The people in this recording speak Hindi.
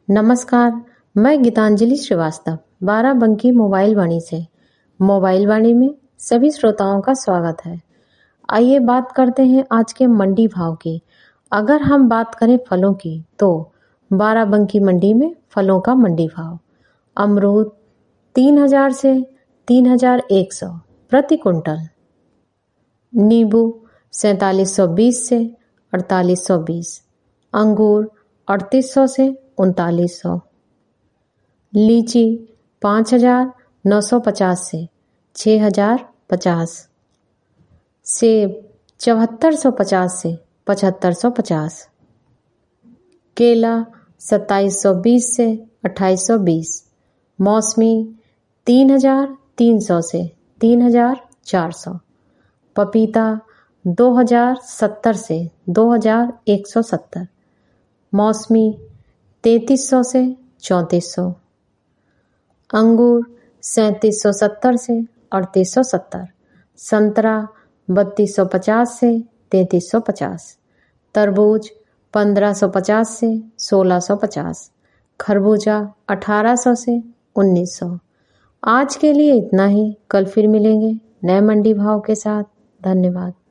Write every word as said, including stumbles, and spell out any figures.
नमस्कार, मैं गीतांजलि श्रीवास्तव बाराबंकी मोबाइल वाणी से मोबाइल वाणी में सभी श्रोताओं का स्वागत है। आइए बात करते हैं आज के मंडी भाव की। अगर हम बात करें फलों की तो बाराबंकी मंडी में फलों का मंडी भाव अमरूद तीन हजार से तीन हजार एक सौ प्रति कुंटल, नींबू सैतालीस सौ बीस से अड़तालीस सौ बीस, अंगूर अड़तीस सौ से उनतालीस सौ, लीची पाँच हजार नौ सौ पचास से छः हजार पचास, सेब चौहत्तर सौ पचास से पचहत्तर सौ पचास, केला सत्ताईस सौ बीस से अट्ठाईस सौ बीस, मौसमी तीन हजार तीन सौ से तीन हजार चार सौ, पपीता दो हजार सत्तर से दो हजार एक सौ सत्तर, मौसमी तैंतीस सौ से चौंतीस सौ, अंगूर सैंतीस सौ सत्तर से अड़तीस सौ सत्तर, संतरा बत्तीस सौ पचास से तैंतीस सौ पचास, तरबूज पंद्रह सौ पचास से सोलह सौ पचास, खरबूजा अठारह सौ से उन्नीस सौ। आज के लिए इतना ही। कल फिर मिलेंगे नए मंडी भाव के साथ। धन्यवाद।